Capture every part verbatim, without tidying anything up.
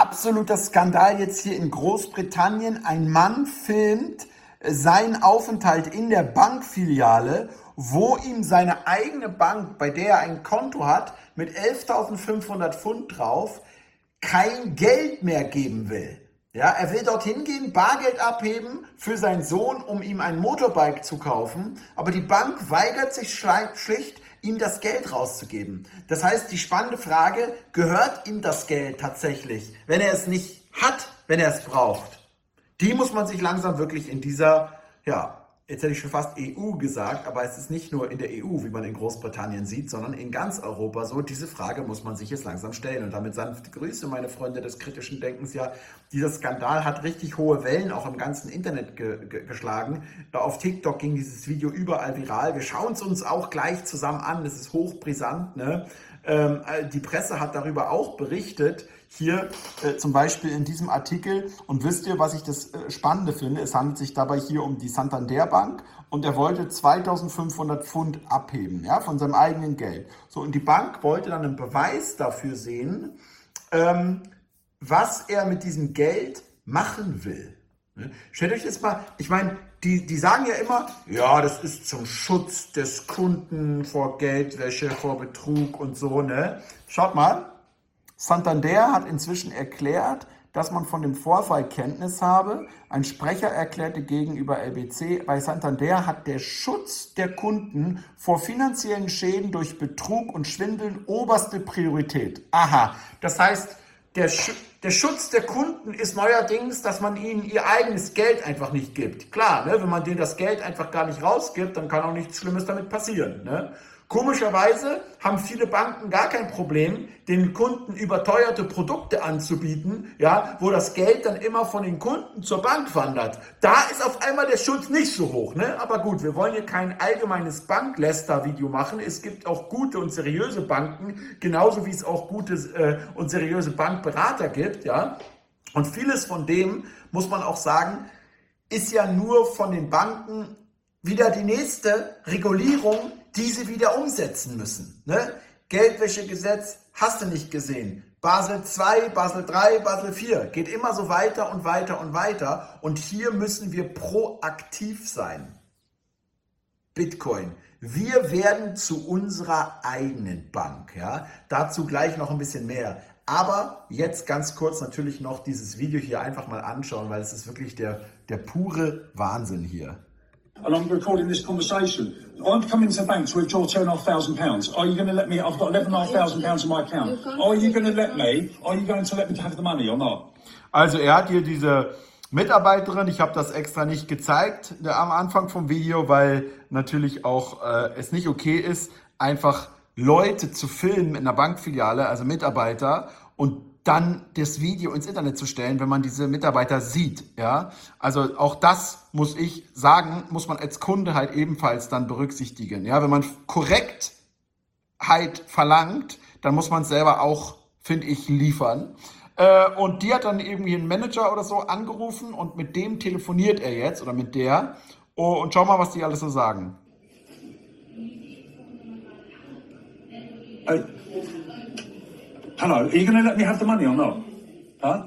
absoluter Skandal jetzt hier in Großbritannien. Ein Mann filmt seinen Aufenthalt in der Bankfiliale, wo ihm seine eigene Bank, bei der er ein Konto hat, mit elftausendfünfhundert Pfund drauf, kein Geld mehr geben will. Ja, er will dorthin gehen, Bargeld abheben für seinen Sohn, um ihm ein Motorbike zu kaufen, aber die Bank weigert sich schlicht, ihm das Geld rauszugeben. Das heißt, die spannende Frage, gehört ihm das Geld tatsächlich, wenn er es nicht hat, wenn er es braucht? Die muss man sich langsam wirklich in dieser, ja, jetzt hätte ich schon fast E U gesagt, aber es ist nicht nur in der E U, wie man in Großbritannien sieht, sondern in ganz Europa so. Diese Frage muss man sich jetzt langsam stellen. Und damit sanfte Grüße, meine Freunde des kritischen Denkens. Ja, dieser Skandal hat richtig hohe Wellen auch im ganzen Internet ge ge geschlagen. Auf TikTok ging dieses Video überall viral. Wir schauen es uns auch gleich zusammen an. Das ist hochbrisant, ne? Ähm, die Presse hat darüber auch berichtet, hier äh, zum Beispiel in diesem Artikel. Und wisst ihr, was ich das äh, Spannende finde? Es handelt sich dabei hier um die Santander Bank und er wollte zweitausendfünfhundert Pfund abheben, ja, von seinem eigenen Geld. So, und die Bank wollte dann einen Beweis dafür sehen, ähm, was er mit diesem Geld machen will. Ne? Stellt euch jetzt mal, ich meine, die, die sagen ja immer, ja, das ist zum Schutz des Kunden vor Geldwäsche, vor Betrug und so, ne? Schaut mal, Santander hat inzwischen erklärt, dass man von dem Vorfall Kenntnis habe. Ein Sprecher erklärte gegenüber L B C, bei Santander hat der Schutz der Kunden vor finanziellen Schäden durch Betrug und Schwindeln oberste Priorität. Aha, das heißt, der, Sch der Schutz der Kunden ist neuerdings, dass man ihnen ihr eigenes Geld einfach nicht gibt. Klar, ne, wenn man denen das Geld einfach gar nicht rausgibt, dann kann auch nichts Schlimmes damit passieren. Ne? Komischerweise haben viele Banken gar kein Problem, den Kunden überteuerte Produkte anzubieten, ja, wo das Geld dann immer von den Kunden zur Bank wandert. Da ist auf einmal der Schutz nicht so hoch, ne? Aber gut, wir wollen hier kein allgemeines Bankläster-Video machen. Es gibt auch gute und seriöse Banken, genauso wie es auch gute äh, und seriöse Bankberater gibt, ja. Und vieles von dem, muss man auch sagen, ist ja nur von den Banken wieder die nächste Regulierung, die sie wieder umsetzen müssen. Ne? Geldwäschegesetz hast du nicht gesehen. Basel zwei, Basel drei, Basel vier. Geht immer so weiter und weiter und weiter. Und hier müssen wir proaktiv sein. Bitcoin. Wir werden zu unserer eigenen Bank. Ja? Dazu gleich noch ein bisschen mehr. Aber jetzt ganz kurz natürlich noch dieses Video hier einfach mal anschauen, weil es ist wirklich der, der pure Wahnsinn hier. And I'm recording this conversation. I'm coming to the bank to withdraw two and a half thousand pounds. Are you going to let me? I've got eleven and a half thousand pounds in my account. Are you going to let me? Are you going to let me have the money or not? Also er hat hier diese Mitarbeiterin, ich habe das extra nicht gezeigt am Anfang vom Video, weil natürlich auch äh, es nicht okay ist, einfach Leute zu filmen in einer Bankfiliale, also Mitarbeiter, und dann das Video ins Internet zu stellen, wenn man diese Mitarbeiter sieht, ja. Also auch das muss ich sagen, muss man als Kunde halt ebenfalls dann berücksichtigen, ja. Wenn man Korrektheit verlangt, dann muss man es selber auch, finde ich, liefern. Äh, und die hat dann irgendwie einen Manager oder so angerufen und mit dem telefoniert er jetzt oder mit der. Oh, und schau mal, was die alles so sagen. Hey. Hello, are you going to let me have the money or not? Huh?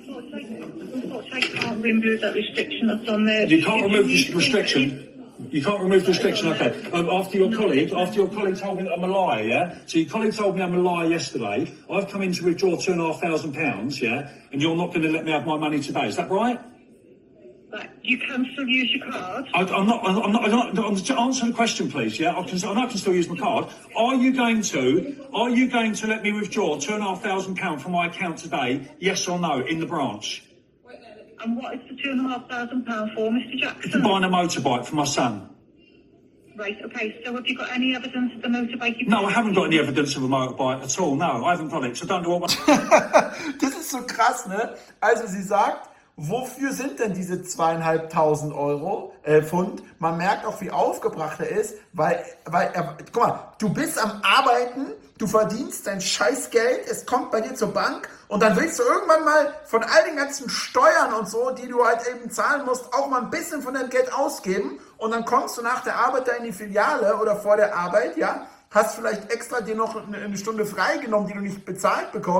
I can't remove that restriction that's on there. You can't remove the restriction. You can't remove the restriction, okay. Um, after your colleague, after your colleague told me that I'm a liar, yeah? So your colleague told me I'm a liar yesterday. I've come in to withdraw two and a half thousand pounds, yeah? And you're not going to let me have my money today, is that right? Right, you can still use your card. I, I'm not, I'm not, I'm not, I'm just answer the question, please, yeah? I can, I know I can still use my card. Are you going to, are you going to let me withdraw two and a half thousand pounds from my account today, yes or no, in the branch? And what is the two and a half thousand pound for, Mister Jackson? To buy a motorbike for my son. Right, okay, so have you got any evidence of the motorbike you No, I haven't got any evidence of a motorbike at all, no, I haven't got it, so don't do what... Das ist so krass, ne? Also sie sagt, wofür sind denn diese zweieinhalbtausend Euro, äh, Pfund? Man merkt auch, wie aufgebracht er ist, weil, weil er, guck mal, du bist am Arbeiten, du verdienst dein Scheißgeld, es kommt bei dir zur Bank und dann willst du irgendwann mal von all den ganzen Steuern und so, die du halt eben zahlen musst, auch mal ein bisschen von deinem Geld ausgeben und dann kommst du nach der Arbeit da in die Filiale oder vor der Arbeit, ja, hast vielleicht extra dir noch eine Stunde freigenommen, die du nicht bezahlt bekommst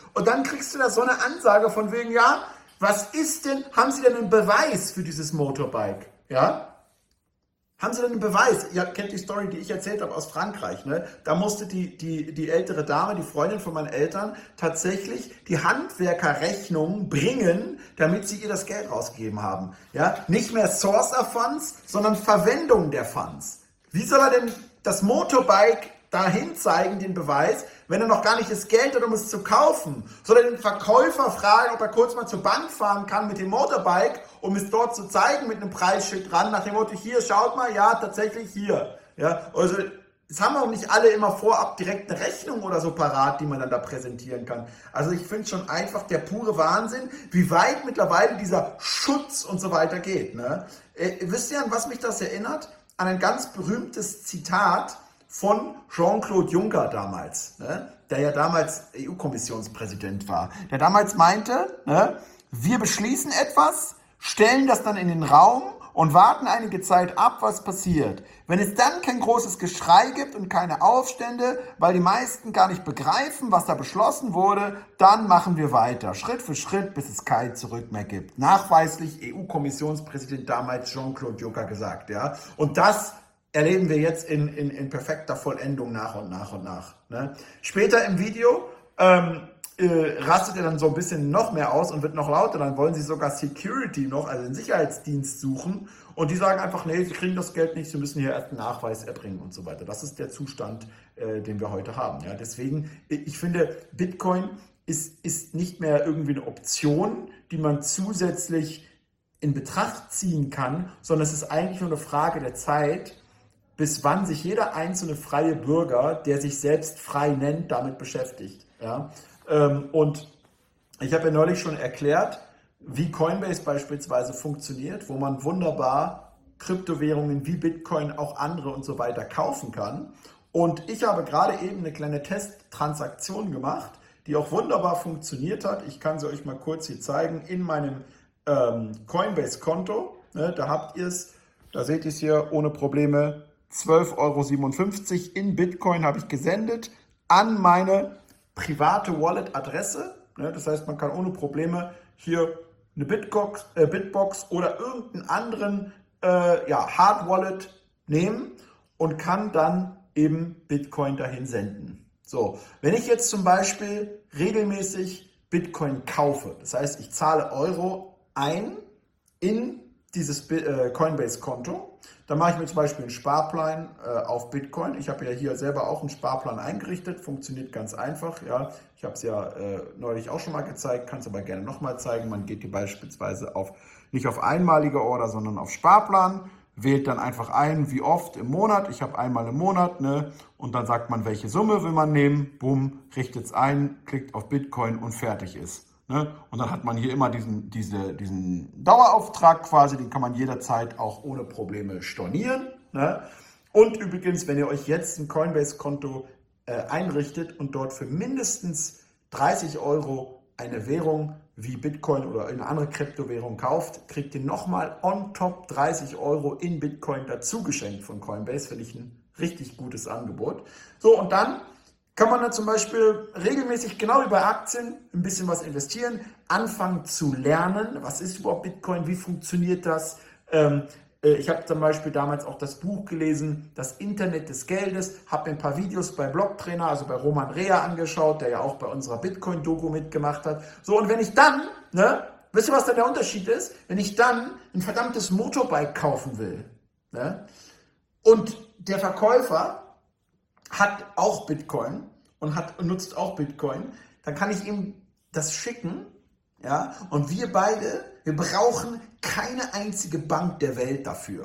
Und dann kriegst du da so eine Ansage von wegen, ja, was ist denn, haben Sie denn einen Beweis für dieses Motorbike? Ja? Haben Sie denn einen Beweis? Ihr kennt die Story, die ich erzählt habe aus Frankreich. Ne? Da musste die, die, die ältere Dame, die Freundin von meinen Eltern, tatsächlich die Handwerkerrechnung bringen, damit sie ihr das Geld rausgegeben haben. Ja? Nicht mehr Source of Funds, sondern Verwendung der Funds. Wie soll er denn das Motorbike dahin zeigen, den Beweis, wenn er noch gar nicht das Geld hat, um es zu kaufen? Soll er den Verkäufer fragen, ob er kurz mal zur Bank fahren kann mit dem Motorbike, um es dort zu zeigen mit einem Preisschild dran, nach dem Motto, hier, schaut mal, ja, tatsächlich hier. Ja, also es haben auch nicht alle immer vorab direkt eine Rechnung oder so parat, die man dann da präsentieren kann. Also ich finde schon einfach der pure Wahnsinn, wie weit mittlerweile dieser Schutz und so weiter geht. Ne? Äh, wisst ihr, an was mich das erinnert? An ein ganz berühmtes Zitat von Jean-Claude Juncker damals, ne, der ja damals E U-Kommissionspräsident war, der damals meinte, ne, wir beschließen etwas, stellen das dann in den Raum und warten einige Zeit ab, was passiert. Wenn es dann kein großes Geschrei gibt und keine Aufstände, weil die meisten gar nicht begreifen, was da beschlossen wurde, dann machen wir weiter, Schritt für Schritt, bis es kein Zurück mehr gibt. Nachweislich E U-Kommissionspräsident damals Jean-Claude Juncker gesagt, ja. Und das erleben wir jetzt in, in, in perfekter Vollendung nach und nach und nach. Ne? Später im Video ähm, äh, rastet er dann so ein bisschen noch mehr aus und wird noch lauter. Dann wollen sie sogar Security noch, also den Sicherheitsdienst suchen. Und die sagen einfach, nee, sie kriegen das Geld nicht, sie müssen hier erst einen Nachweis erbringen und so weiter. Das ist der Zustand, äh, den wir heute haben. Ja? Deswegen, ich finde, Bitcoin ist, ist nicht mehr irgendwie eine Option, die man zusätzlich in Betracht ziehen kann, sondern es ist eigentlich nur eine Frage der Zeit, bis wann sich jeder einzelne freie Bürger, der sich selbst frei nennt, damit beschäftigt. Ja? Und ich habe ja neulich schon erklärt, wie Coinbase beispielsweise funktioniert, wo man wunderbar Kryptowährungen wie Bitcoin, auch andere und so weiter kaufen kann. Und ich habe gerade eben eine kleine Testtransaktion gemacht, die auch wunderbar funktioniert hat. Ich kann sie euch mal kurz hier zeigen in meinem ähm, Coinbase-Konto. Ne, da habt ihr es, da seht ihr es hier ohne Probleme. zwölf Euro siebenundfünfzig in Bitcoin habe ich gesendet an meine private Wallet-Adresse. Das heißt, man kann ohne Probleme hier eine Bitbox, äh, Bitbox oder irgendeinen anderen äh, ja, Hard-Wallet nehmen und kann dann eben Bitcoin dahin senden. So, wenn ich jetzt zum Beispiel regelmäßig Bitcoin kaufe, das heißt, ich zahle Euro ein in dieses äh, Coinbase-Konto, dann mache ich mir zum Beispiel einen Sparplan äh, auf Bitcoin. Ich habe ja hier selber auch einen Sparplan eingerichtet, funktioniert ganz einfach. Ja. Ich habe es ja äh, neulich auch schon mal gezeigt, kann es aber gerne nochmal zeigen. Man geht hier beispielsweise auf, nicht auf einmalige Order, sondern auf Sparplan, wählt dann einfach ein, wie oft im Monat. Ich habe einmal im Monat, ne? Und dann sagt man, welche Summe will man nehmen, bumm, richtet es ein, klickt auf Bitcoin und fertig ist. Ne? Und dann hat man hier immer diesen, diese, diesen Dauerauftrag quasi, den kann man jederzeit auch ohne Probleme stornieren. Ne? Und übrigens, wenn ihr euch jetzt ein Coinbase-Konto äh, einrichtet und dort für mindestens dreißig Euro eine Währung wie Bitcoin oder eine andere Kryptowährung kauft, kriegt ihr nochmal on top dreißig Euro in Bitcoin dazu geschenkt von Coinbase. Finde ich ein richtig gutes Angebot. So, und dann kann man dann zum Beispiel regelmäßig, genau wie bei Aktien, ein bisschen was investieren, anfangen zu lernen, was ist überhaupt Bitcoin, wie funktioniert das. Ähm, äh, ich habe zum Beispiel damals auch das Buch gelesen, Das Internet des Geldes, habe mir ein paar Videos bei Blocktrainer, also bei Roman Rea angeschaut, der ja auch bei unserer Bitcoin-Doku mitgemacht hat. So, und wenn ich dann, ne, wisst ihr, was dann der Unterschied ist? Wenn ich dann ein verdammtes Motorbike kaufen will, ne, und der Verkäufer hat auch Bitcoin und hat, nutzt auch Bitcoin, dann kann ich ihm das schicken, ja, und wir beide, wir brauchen keine einzige Bank der Welt dafür.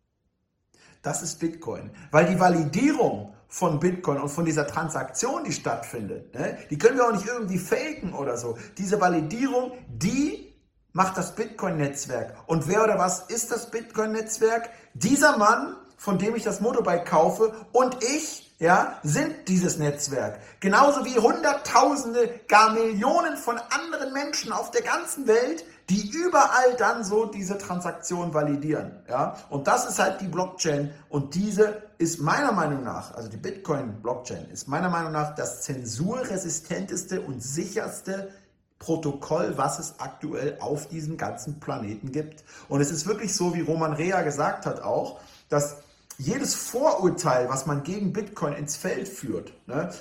Das ist Bitcoin, weil die Validierung von Bitcoin und von dieser Transaktion, die stattfindet, ne, die können wir auch nicht irgendwie faken oder so. Diese Validierung, die macht das Bitcoin-Netzwerk. Und wer oder was ist das Bitcoin-Netzwerk? Dieser Mann von dem ich das Motorbike kaufe, und ich, ja, sind dieses Netzwerk. Genauso wie Hunderttausende, gar Millionen von anderen Menschen auf der ganzen Welt, die überall dann so diese Transaktion validieren. Ja? Und das ist halt die Blockchain, und diese ist meiner Meinung nach, also die Bitcoin-Blockchain, ist meiner Meinung nach das zensurresistenteste und sicherste Protokoll, was es aktuell auf diesem ganzen Planeten gibt. Und es ist wirklich so, wie Roman Rea gesagt hat auch, dass jedes Vorurteil, was man gegen Bitcoin ins Feld führt, ne,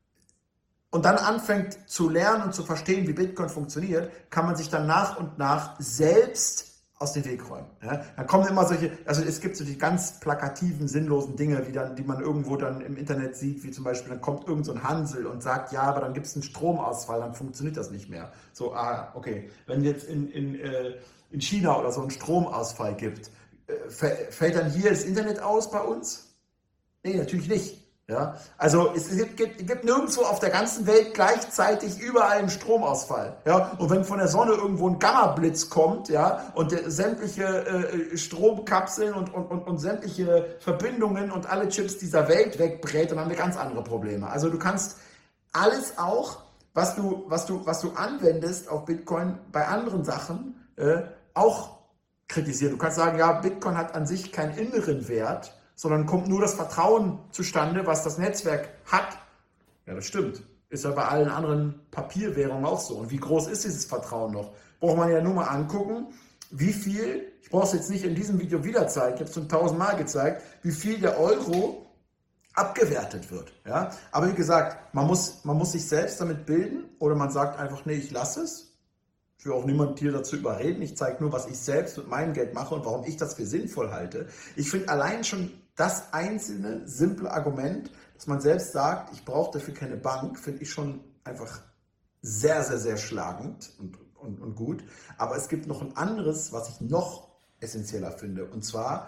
und dann anfängt zu lernen und zu verstehen, wie Bitcoin funktioniert, kann man sich dann nach und nach selbst aus dem Weg räumen. Ja? Dann kommen immer solche, also es gibt so die ganz plakativen, sinnlosen Dinge, wie dann, die man irgendwo dann im Internet sieht, wie zum Beispiel, dann kommt irgend so ein Hansel und sagt, ja, aber dann gibt es einen Stromausfall, dann funktioniert das nicht mehr. So, ah, okay, wenn jetzt in, in, äh, in China oder so einen Stromausfall gibt, äh, fällt dann hier das Internet aus bei uns? Nee, natürlich nicht. Ja, also es gibt, gibt, gibt nirgendwo auf der ganzen Welt gleichzeitig überall einen Stromausfall. Ja, und wenn von der Sonne irgendwo ein Gamma-Blitz kommt, ja, und der, sämtliche äh, Stromkapseln und, und, und, und sämtliche Verbindungen und alle Chips dieser Welt wegbrät, dann haben wir ganz andere Probleme. Also du kannst alles auch, was du, was du, was du anwendest auf Bitcoin bei anderen Sachen, äh, auch kritisieren. Du kannst sagen, ja, Bitcoin hat an sich keinen inneren Wert, sondern kommt nur das Vertrauen zustande, was das Netzwerk hat. Ja, das stimmt. Ist ja bei allen anderen Papierwährungen auch so. Und wie groß ist dieses Vertrauen noch? Braucht man ja nur mal angucken, wie viel, ich brauche es jetzt nicht in diesem Video wieder zeigen, ich habe es schon tausendmal gezeigt, wie viel der Euro abgewertet wird. Ja? Aber wie gesagt, man muss, man muss sich selbst damit bilden, oder man sagt einfach, nee, ich lasse es. Ich will auch niemand hier dazu überreden. Ich zeige nur, was ich selbst mit meinem Geld mache und warum ich das für sinnvoll halte. Ich finde allein schon das einzelne, simple Argument, dass man selbst sagt, ich brauche dafür keine Bank, finde ich schon einfach sehr, sehr, sehr schlagend und, und, und gut. Aber es gibt noch ein anderes, was ich noch essentieller finde. Und zwar,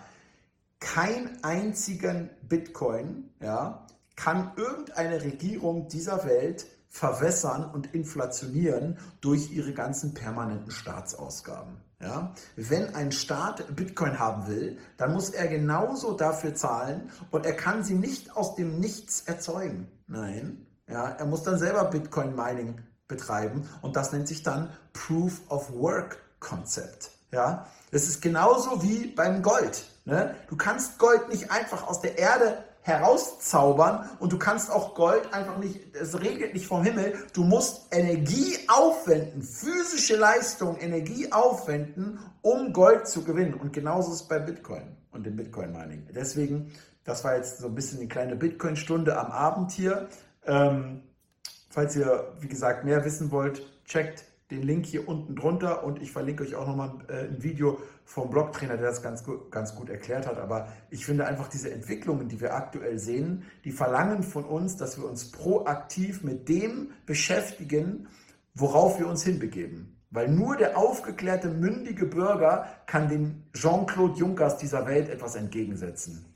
kein einzigen Bitcoin, ja, kann irgendeine Regierung dieser Welt verwässern und inflationieren durch ihre ganzen permanenten Staatsausgaben. Ja? Wenn ein Staat Bitcoin haben will, dann muss er genauso dafür zahlen, und er kann sie nicht aus dem Nichts erzeugen. Nein, ja, er muss dann selber Bitcoin-Mining betreiben, und das nennt sich dann Proof of Work-Konzept. Ja? Das ist genauso wie beim Gold. Ne? Du kannst Gold nicht einfach aus der Erde herauszaubern, und du kannst auch Gold einfach nicht, es regnet nicht vom Himmel, du musst Energie aufwenden, physische Leistung, Energie aufwenden, um Gold zu gewinnen, und genauso ist es bei Bitcoin und dem Bitcoin-Mining. Deswegen, das war jetzt so ein bisschen eine kleine Bitcoin-Stunde am Abend hier. Ähm, falls ihr, wie gesagt, mehr wissen wollt, checkt den Link hier unten drunter, und ich verlinke euch auch nochmal äh, ein Video vom Blogtrainer, der das ganz gut, ganz gut erklärt hat. Aber ich finde einfach, diese Entwicklungen, die wir aktuell sehen, die verlangen von uns, dass wir uns proaktiv mit dem beschäftigen, worauf wir uns hinbegeben. Weil nur der aufgeklärte, mündige Bürger kann den Jean-Claude Junckers dieser Welt etwas entgegensetzen.